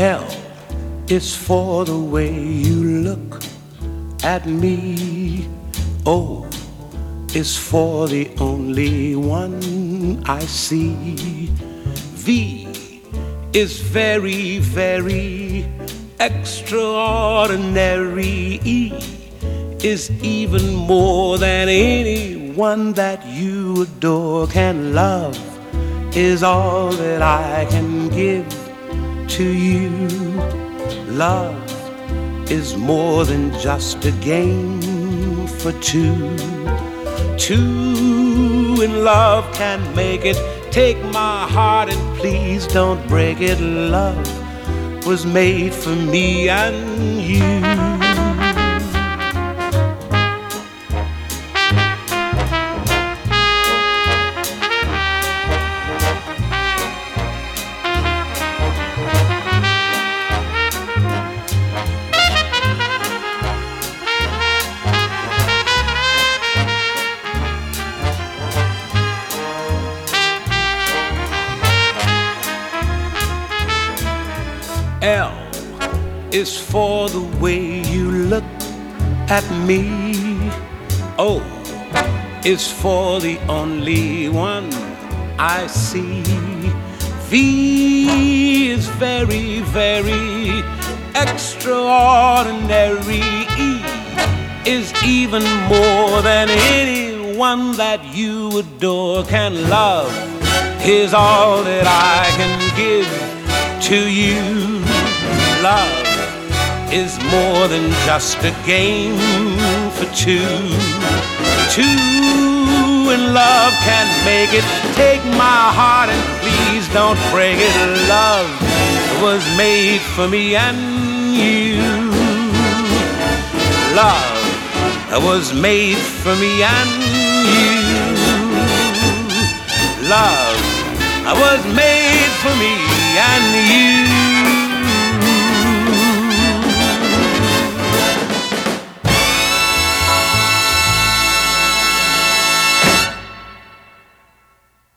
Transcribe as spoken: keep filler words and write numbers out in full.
L is for the way you look at me. O is for the only one I see. V is very, very extraordinary. E is even more than anyone that you adore can love, is all that I can give to you. Love is more than just a game for two. Two in love can make it. Take my heart and please don't break it. Love was made for me and you. L is for the way you look at me. O is for the only one I see. V is very, very extraordinary. E is even more than anyone that you adore can love, is all that I can give to you. Love is more than just a game for two. Two in love can make it. Take my heart and please don't break it. Love was made for me and you. Love was made for me and you. Love was made for me and you.